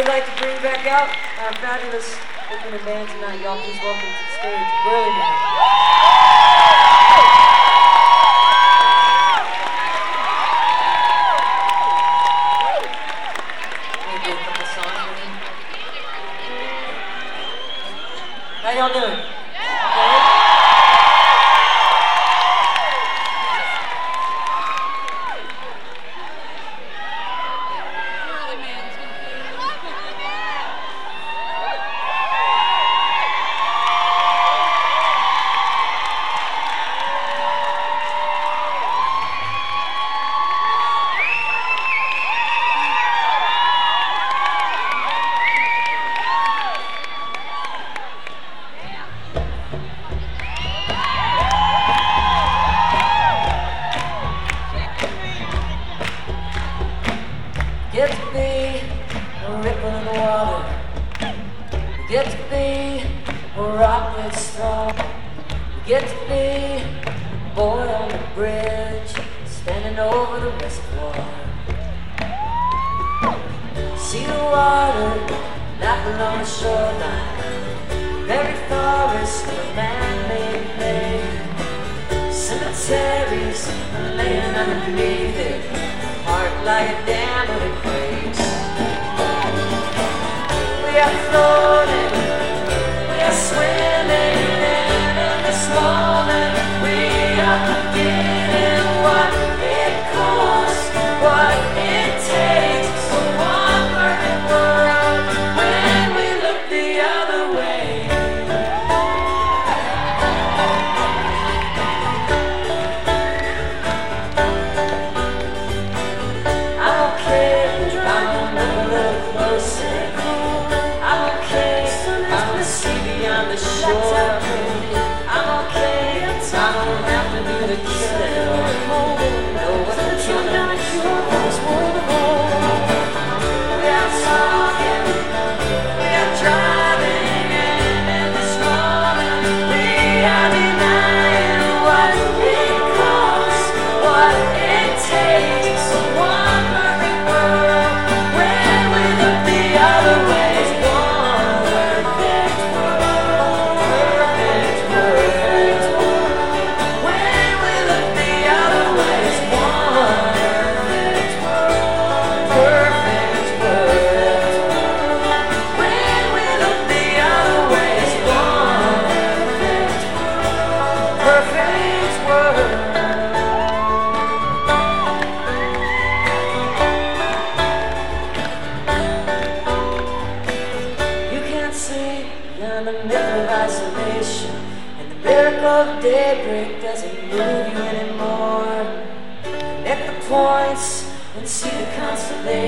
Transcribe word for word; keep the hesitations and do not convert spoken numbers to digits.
we'd like to bring back out our fabulous opening band tonight. Y'all please welcome to the stage, Girly Man. How y'all doing? Okay? Get to be a ripple in the water. Get to be a rock that's strong. Get to be a boy on the bridge, standing over the reservoir. See the water lapping on the shoreline. Every forest a man-made lake. Cemeteries laying underneath it. Heart like a dam of a grace. We are floating, we are swimming, and this moment we are getting what it costs, what it takes for one perfect world when we look the other way. The shore. I'm okay, I don't have to be the killer. No one killing the cure. We are talking, we are driving, and in this moment we are denying what it costs, what it takes for one perfect world when we look the other way. Beyond the myth of isolation, and the miracle of daybreak doesn't move you anymore. Connect the points and see the constellation.